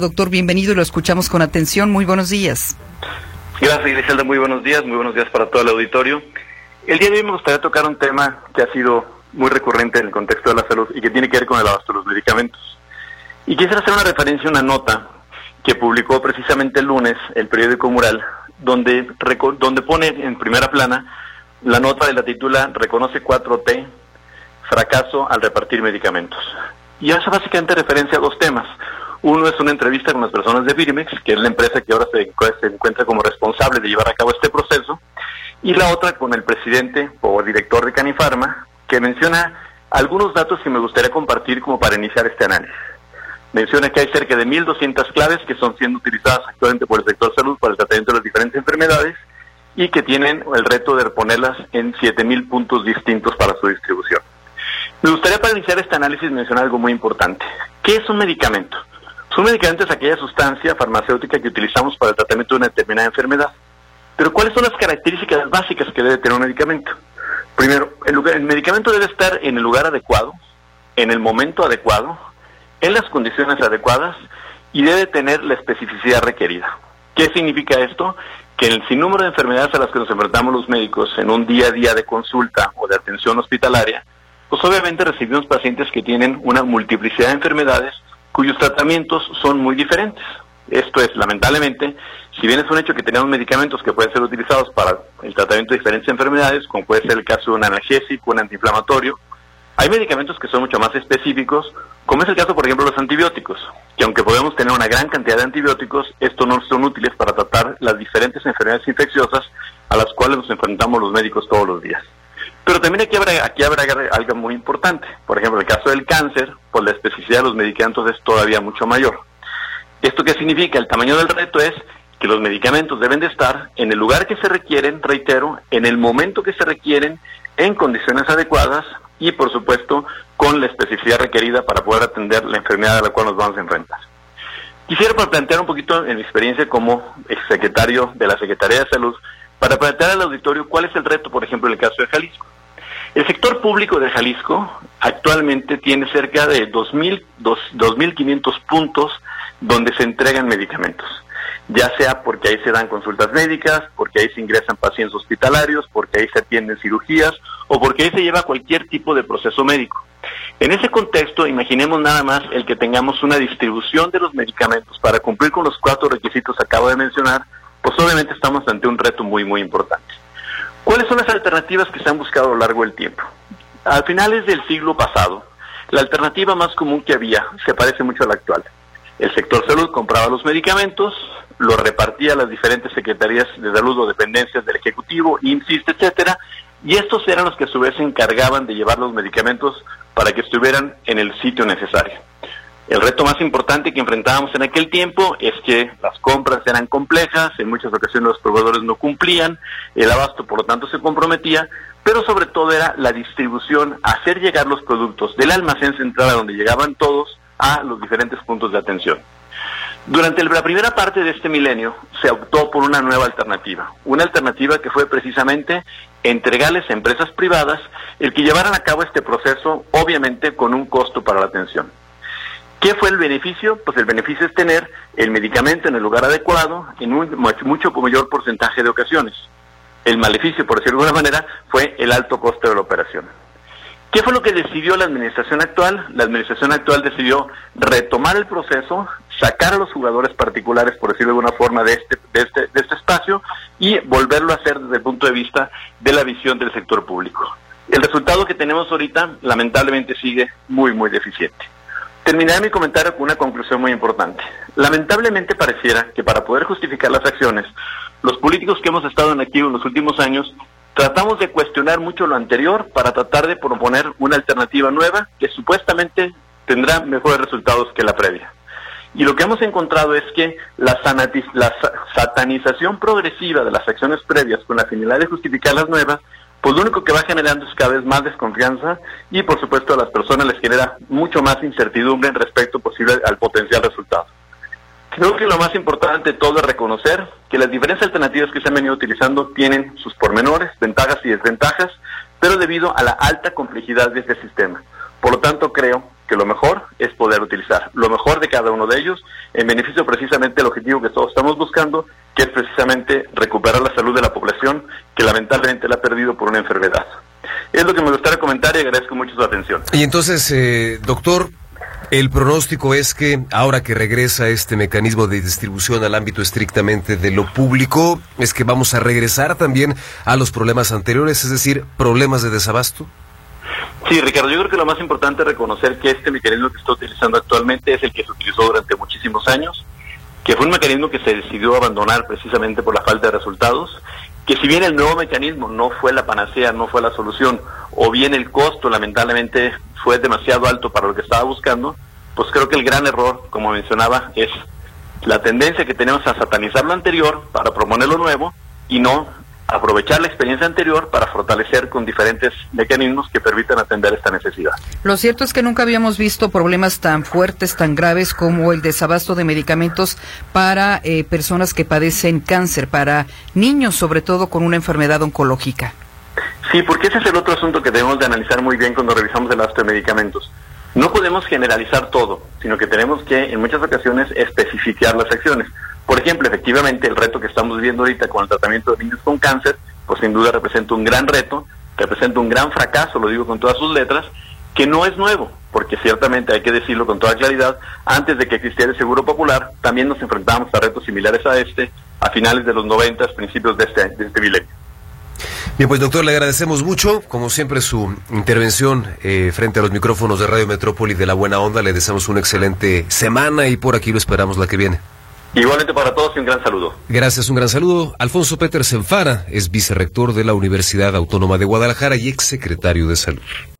Doctor, bienvenido y lo escuchamos con atención. Muy buenos días. Gracias, Griselda. Muy buenos días para todo el auditorio. El día de hoy me gustaría tocar un tema que ha sido muy recurrente en el contexto de la salud y que tiene que ver con el abasto de los medicamentos. Y quisiera hacer una referencia a una nota que publicó precisamente el lunes el periódico Mural, donde pone en primera plana la nota de la titula "Reconoce 4T, fracaso al repartir medicamentos". Y hace básicamente referencia a dos temas. Uno es una entrevista con las personas de Birmex, que es la empresa que ahora se encuentra como responsable de llevar a cabo este proceso, y la otra con el presidente o director de Canifarma, que menciona algunos datos que me gustaría compartir como para iniciar este análisis. Menciona que hay cerca de 1,200 claves que son siendo utilizadas actualmente por el sector salud para el tratamiento de las diferentes enfermedades y que tienen el reto de ponerlas en 7,000 puntos distintos para su distribución. Me gustaría para iniciar este análisis mencionar algo muy importante. ¿Qué es un medicamento? Un medicamento es aquella sustancia farmacéutica que utilizamos para el tratamiento de una determinada enfermedad. Pero ¿cuáles son las características básicas que debe tener un medicamento? Primero, el medicamento debe estar en el lugar adecuado, en el momento adecuado, en las condiciones adecuadas y debe tener la especificidad requerida. ¿Qué significa esto? Que en el sinnúmero de enfermedades a las que nos enfrentamos los médicos en un día a día de consulta o de atención hospitalaria, pues obviamente recibimos pacientes que tienen una multiplicidad de enfermedades cuyos tratamientos son muy diferentes. Esto es, lamentablemente, si bien es un hecho que tenemos medicamentos que pueden ser utilizados para el tratamiento de diferentes enfermedades, como puede ser el caso de un analgésico, un antiinflamatorio, hay medicamentos que son mucho más específicos, como es el caso, por ejemplo, de los antibióticos, que aunque podemos tener una gran cantidad de antibióticos, estos no son útiles para tratar las diferentes enfermedades infecciosas a las cuales nos enfrentamos los médicos todos los días. Pero también aquí habrá algo muy importante. Por ejemplo, en el caso del cáncer, pues la especificidad de los medicamentos es todavía mucho mayor. ¿Esto qué significa? El tamaño del reto es que los medicamentos deben de estar en el lugar que se requieren, reitero, en el momento que se requieren, en condiciones adecuadas y, por supuesto, con la especificidad requerida para poder atender la enfermedad a la cual nos vamos a enfrentar. Quisiera plantear un poquito en mi experiencia como exsecretario de la Secretaría de Salud, para plantear al auditorio cuál es el reto, por ejemplo, en el caso de Jalisco. El sector público de Jalisco actualmente tiene cerca de 2,500 puntos donde se entregan medicamentos, ya sea porque ahí se dan consultas médicas, porque ahí se ingresan pacientes hospitalarios, porque ahí se atienden cirugías o porque ahí se lleva cualquier tipo de proceso médico. En ese contexto, imaginemos nada más el que tengamos una distribución de los medicamentos para cumplir con los 4 requisitos que acabo de mencionar, pues obviamente estamos ante un reto muy, muy importante. ¿Cuáles son las alternativas que se han buscado a lo largo del tiempo? A finales del siglo pasado, la alternativa más común que había se parece mucho a la actual. El sector salud compraba los medicamentos, los repartía a las diferentes secretarías de salud o dependencias del Ejecutivo, IMSS, etcétera, y estos eran los que a su vez se encargaban de llevar los medicamentos para que estuvieran en el sitio necesario. El reto más importante que enfrentábamos en aquel tiempo es que las compras eran complejas, en muchas ocasiones los proveedores no cumplían, el abasto por lo tanto se comprometía, pero sobre todo era la distribución, hacer llegar los productos del almacén central a donde llegaban todos a los diferentes puntos de atención. Durante la primera parte de este milenio se optó por una nueva alternativa, una alternativa que fue precisamente entregarles a empresas privadas el que llevaran a cabo este proceso, obviamente con un costo para la atención. ¿Qué fue el beneficio? Pues el beneficio es tener el medicamento en el lugar adecuado en un mucho mayor porcentaje de ocasiones. El maleficio, por decirlo de alguna manera, fue el alto costo de la operación. ¿Qué fue lo que decidió la administración actual? La administración actual decidió retomar el proceso, sacar a los jugadores particulares, por decirlo de alguna forma, de este espacio y volverlo a hacer desde el punto de vista de la visión del sector público. El resultado que tenemos ahorita, lamentablemente, sigue muy, muy deficiente. Terminaré mi comentario con una conclusión muy importante. Lamentablemente pareciera que para poder justificar las acciones, los políticos que hemos estado aquí en los últimos años, tratamos de cuestionar mucho lo anterior para tratar de proponer una alternativa nueva que supuestamente tendrá mejores resultados que la previa. Y lo que hemos encontrado es que la satanización progresiva de las acciones previas con la finalidad de justificar las nuevas, pues lo único que va generando es cada vez más desconfianza y por supuesto a las personas les genera mucho más incertidumbre en respecto posible al potencial resultado. Creo que lo más importante de todo es reconocer que las diferentes alternativas que se han venido utilizando tienen sus pormenores, ventajas y desventajas, pero debido a la alta complejidad de este sistema. Por lo tanto, creo que lo mejor es poder utilizar lo mejor de cada uno de ellos en beneficio precisamente del objetivo que todos estamos buscando, que es precisamente recuperar la salud de la población que lamentablemente la ha perdido por una enfermedad. Es lo que me gustaría comentar y agradezco mucho su atención. Y entonces, doctor, el pronóstico es que ahora que regresa este mecanismo de distribución al ámbito estrictamente de lo público, es que vamos a regresar también a los problemas anteriores, es decir, problemas de desabasto. Sí, Ricardo, yo creo que lo más importante es reconocer que este mecanismo que está utilizando actualmente es el que se utilizó durante muchísimos años, que fue un mecanismo que se decidió abandonar precisamente por la falta de resultados, que si bien el nuevo mecanismo no fue la panacea, no fue la solución, o bien el costo lamentablemente fue demasiado alto para lo que estaba buscando, pues creo que el gran error, como mencionaba, es la tendencia que tenemos a satanizar lo anterior para proponer lo nuevo y no aprovechar la experiencia anterior para fortalecer con diferentes mecanismos que permitan atender esta necesidad. Lo cierto es que nunca habíamos visto problemas tan fuertes, tan graves como el desabasto de medicamentos para personas que padecen cáncer, para niños sobre todo con una enfermedad oncológica. Sí, porque ese es el otro asunto que debemos de analizar muy bien cuando revisamos el abasto de medicamentos. No podemos generalizar todo, sino que tenemos que en muchas ocasiones especificar las acciones. Por ejemplo, efectivamente, el reto que estamos viviendo ahorita con el tratamiento de niños con cáncer, pues sin duda representa un gran reto, representa un gran fracaso, lo digo con todas sus letras, que no es nuevo, porque ciertamente hay que decirlo con toda claridad, antes de que existiera el Seguro Popular, también nos enfrentábamos a retos similares a finales de los 90, principios de este milenio. Bien, pues doctor, le agradecemos mucho, como siempre, su intervención frente a los micrófonos de Radio Metrópoli de La Buena Onda. Le deseamos una excelente semana y por aquí lo esperamos la que viene. Igualmente para todos y un gran saludo. Gracias, un gran saludo. Alfonso Petersen Fara es vicerrector de la Universidad Autónoma de Guadalajara y exsecretario de Salud.